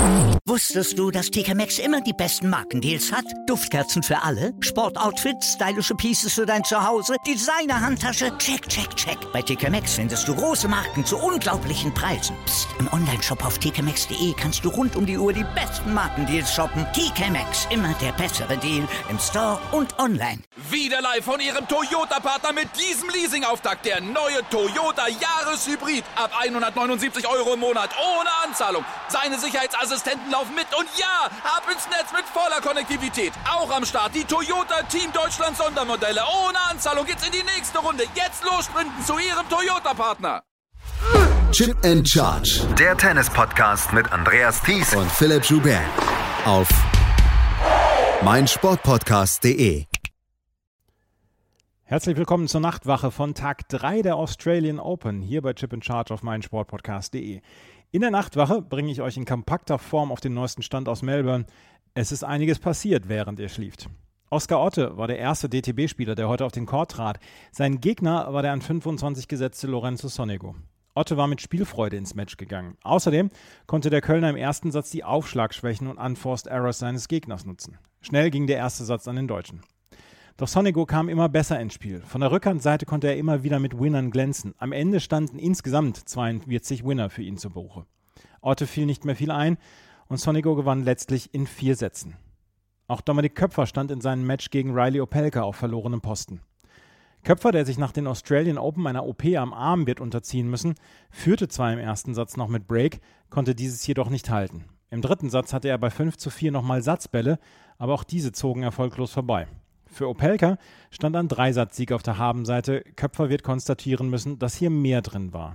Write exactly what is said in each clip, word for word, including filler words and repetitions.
Wusstest du, dass T K Maxx immer die besten Markendeals hat? Duftkerzen für alle, Sportoutfits, stylische Pieces für dein Zuhause, Designer-Handtasche, check, check, check. Bei T K Maxx findest du große Marken zu unglaublichen Preisen. Psst. Im Onlineshop auf t k maxx punkt d e kannst du rund um die Uhr die besten Markendeals shoppen. T K Maxx, immer der bessere Deal im Store und online. Wieder live von Ihrem Toyota-Partner mit diesem Leasing-Auftakt. Der neue Toyota Jahreshybrid. Ab hundertneunundsiebzig Euro im Monat. Ohne Anzahlung. Seine Sicherheitsassistenten laufen mit. Und ja, ab ins Netz mit voller Konnektivität. Auch am Start die Toyota Team Deutschland Sondermodelle. Ohne Anzahlung geht's in die nächste Runde. Jetzt los sprinten zu Ihrem Toyota-Partner. Chip and Charge. Der Tennis-Podcast mit Andreas Thies und Philipp Joubert. Auf meinsportpodcast punkt de. Herzlich willkommen zur Nachtwache von Tag drei der Australian Open, hier bei Chip and Charge auf meinsportpodcast punkt de. In der Nachtwache bringe ich euch in kompakter Form auf den neuesten Stand aus Melbourne. Es ist einiges passiert, während ihr schlieft. Oskar Otte war der erste D T B-Spieler, der heute auf den Court trat. Sein Gegner war der an fünfundzwanzig gesetzte Lorenzo Sonego. Otte war mit Spielfreude ins Match gegangen. Außerdem konnte der Kölner im ersten Satz die Aufschlagschwächen und Unforced Errors seines Gegners nutzen. Schnell ging der erste Satz an den Deutschen. Doch Sonego kam immer besser ins Spiel. Von der Rückhandseite konnte er immer wieder mit Winnern glänzen. Am Ende standen insgesamt zweiundvierzig Winner für ihn zu Buche. Otte fiel nicht mehr viel ein und Sonego gewann letztlich in vier Sätzen. Auch Dominik Köpfer stand in seinem Match gegen Riley Opelka auf verlorenem Posten. Köpfer, der sich nach den Australian Open einer O P am Arm wird unterziehen müssen, führte zwar im ersten Satz noch mit Break, konnte dieses jedoch nicht halten. Im dritten Satz hatte er bei fünf zu vier nochmal Satzbälle, aber auch diese zogen erfolglos vorbei. Für Opelka stand ein Dreisatzsieg auf der Habenseite. Köpfer wird konstatieren müssen, dass hier mehr drin war.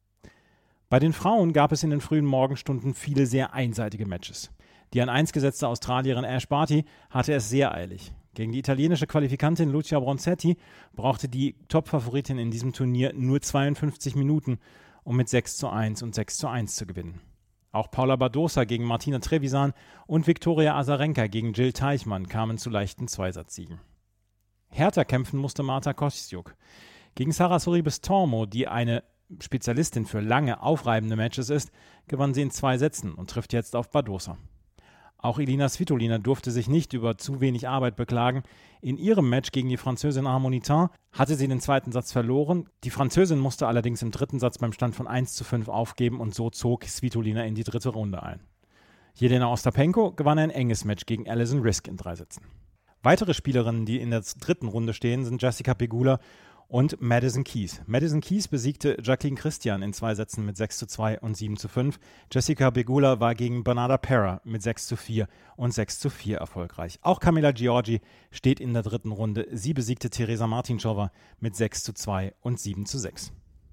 Bei den Frauen gab es in den frühen Morgenstunden viele sehr einseitige Matches. Die an eins gesetzte Australierin Ash Barty hatte es sehr eilig. Gegen die italienische Qualifikantin Lucia Bronzetti brauchte die Top-Favoritin in diesem Turnier nur zweiundfünfzig Minuten, um mit sechs zu eins und sechs zu eins zu gewinnen. Auch Paula Badosa gegen Martina Trevisan und Viktoria Azarenka gegen Jill Teichmann kamen zu leichten Zweisatziegen. Härter kämpfen musste Marta Kostyuk. Gegen Sara Sorribes-Tormo, die eine Spezialistin für lange, aufreibende Matches ist, gewann sie in zwei Sätzen und trifft jetzt auf Badosa. Auch Elina Svitolina durfte sich nicht über zu wenig Arbeit beklagen. In ihrem Match gegen die Französin Harmonitin hatte sie den zweiten Satz verloren. Die Französin musste allerdings im dritten Satz beim Stand von eins zu fünf aufgeben und so zog Svitolina in die dritte Runde ein. Jelena Ostapenko gewann ein enges Match gegen Alison Risk in drei Sätzen. Weitere Spielerinnen, die in der dritten Runde stehen, sind Jessica Pegula und Madison Keys. Madison Keys besiegte Jacqueline Christian in zwei Sätzen mit sechs zu zwei und sieben zu fünf. Jessica Pegula war gegen Bernarda Pera mit sechs zu vier und sechs zu vier erfolgreich. Auch Camila Giorgi steht in der dritten Runde. Sie besiegte Teresa Martincova mit sechs zu zwei und sieben zu sechs.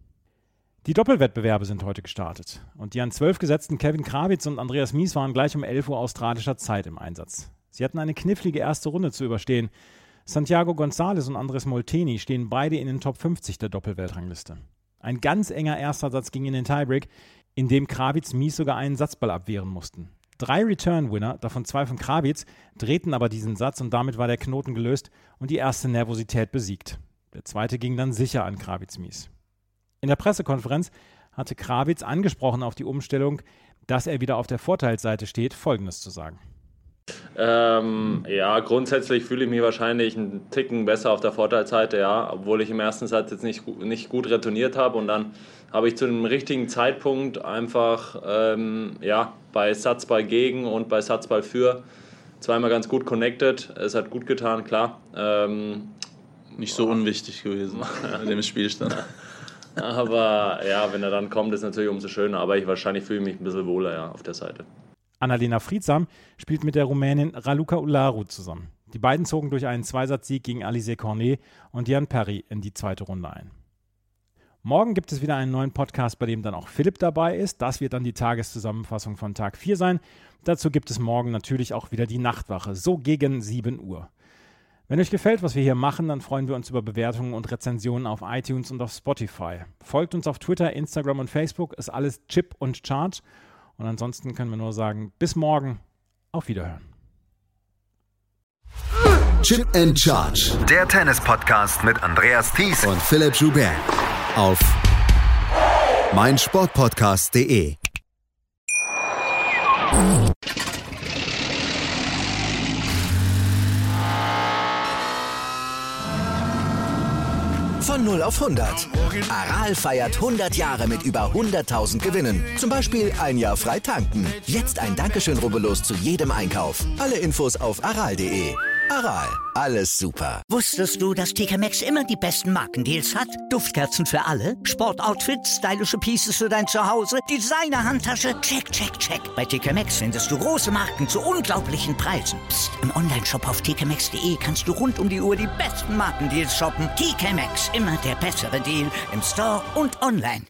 Die Doppelwettbewerbe sind heute gestartet. Und die an zwölf gesetzten Kevin Krawitz und Andreas Mies waren gleich um elf Uhr australischer Zeit im Einsatz. Sie hatten eine knifflige erste Runde zu überstehen. Santiago González und Andres Molteni stehen beide in den Top fünfzig der Doppelweltrangliste. Ein ganz enger erster Satz ging in den Tiebreak, in dem Krawitz Mies sogar einen Satzball abwehren mussten. Drei Return-Winner, davon zwei von Krawitz, drehten aber diesen Satz und damit war der Knoten gelöst und die erste Nervosität besiegt. Der zweite ging dann sicher an Krawitz Mies. In der Pressekonferenz hatte Krawitz angesprochen auf die Umstellung, dass er wieder auf der Vorteilsseite steht, Folgendes zu sagen. Ähm, ja, grundsätzlich fühle ich mich wahrscheinlich einen Ticken besser auf der Vorteilsseite, ja, obwohl ich im ersten Satz jetzt nicht, nicht gut retourniert habe und dann habe ich zu einem richtigen Zeitpunkt einfach ähm, ja, bei Satzball gegen und bei Satzball für zweimal ganz gut connected. Es hat gut getan, klar. Ähm, nicht so unwichtig gewesen in dem Spielstand. Aber ja, wenn er dann kommt, ist natürlich umso schöner, aber ich wahrscheinlich fühle mich ein bisschen wohler ja, auf der Seite. Annalena Friedsam spielt mit der Rumänin Raluca Ularu zusammen. Die beiden zogen durch einen Zweisatzsieg gegen Alizé Cornet und Diane Perry in die zweite Runde ein. Morgen gibt es wieder einen neuen Podcast, bei dem dann auch Philipp dabei ist. Das wird dann die Tageszusammenfassung von Tag vier sein. Dazu gibt es morgen natürlich auch wieder die Nachtwache, so gegen sieben Uhr. Wenn euch gefällt, was wir hier machen, dann freuen wir uns über Bewertungen und Rezensionen auf iTunes und auf Spotify. Folgt uns auf Twitter, Instagram und Facebook, ist alles Chip und Charge. Und ansonsten können wir nur sagen, bis morgen, auf Wiederhören. Chip and Charge. Der Tennis-Podcast mit Andreas Thies und Philipp Joubert. Auf meinsportpodcast punkt de. null auf hundert. Aral feiert hundert Jahre mit über hunderttausend Gewinnen. Zum Beispiel ein Jahr frei tanken. Jetzt ein Dankeschön, rubbellos zu jedem Einkauf. Alle Infos auf aral punkt de. Aral, alles super. Wusstest du, dass T K Maxx immer die besten Markendeals hat? Duftkerzen für alle, Sportoutfits, stylische Pieces für dein Zuhause, Designer-Handtasche, check, check, check. Bei T K Maxx findest du große Marken zu unglaublichen Preisen. Psst. Im Onlineshop auf t k maxx punkt de kannst du rund um die Uhr die besten Markendeals shoppen. T K Maxx, immer der bessere Deal im Store und online.